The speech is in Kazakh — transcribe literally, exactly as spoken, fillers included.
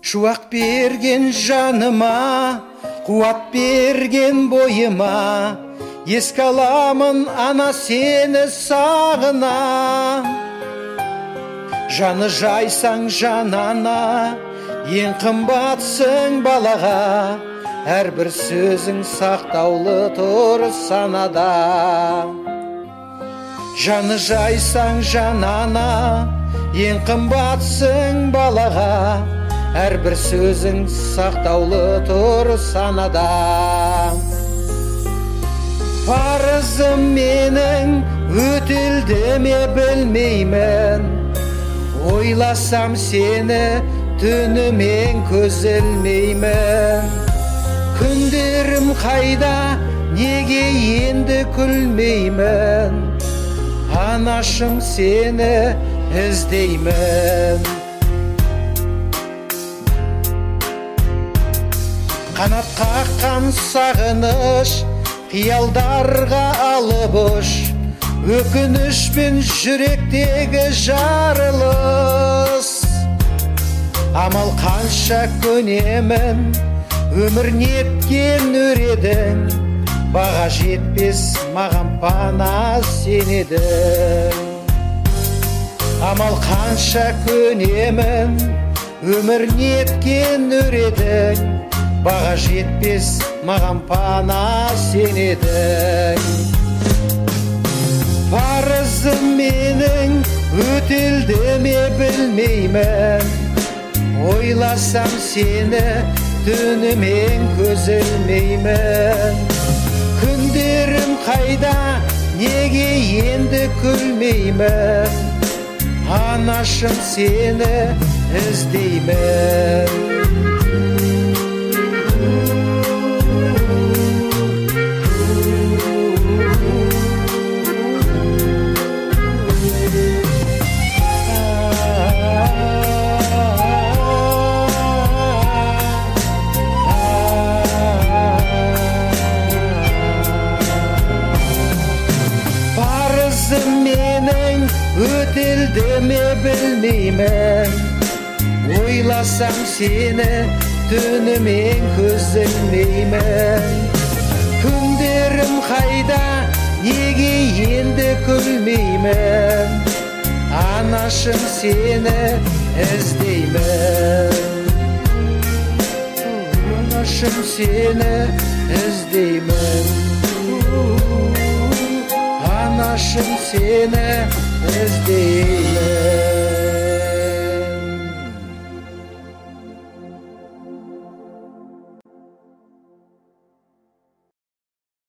шуақ берген жаныма, қуат берген бойыма, еске аламын ана сені сағына. Жаны жайсаң жанана, ең қымбатсың балаға, әрбір сөзің сақтаулы тұр санада. Жаны жайсаң жанана, ең қымбатсың балаға, әрбір сөзің сақтаулы тұр санада. Парызым менің өтелді ме білмеймін, ойласам сені түнімен көз ілмеймін. Күндерім қайда, неге енді күлмеймін, анашым сені іздеймін. Қанат қаққан сағыныш, қиялдарға алып ұш, өкінішпен жүректегі жарылыс. Амал қанша көнемін, өмір неткен өредің, баға жетпес маған пана сенедің. Амал қанша көнемін, өмір неткен өредің, баға жетпес маған пана сенедің. Парызым менің өтелді ме білмеймін, ойласам сені түнімен көз ілмеймін. Күндерім қайда, неге енді күлмеймін, анашым сені іздеймін. Менің өтелді ме білмеймін, ойласам сені түнімен көз ілмеймін. Күндерім қайда, неге енді күлмеймін, анашым сені іздеймін. Анашым сені іздеймін. Anашым сені іздеймін.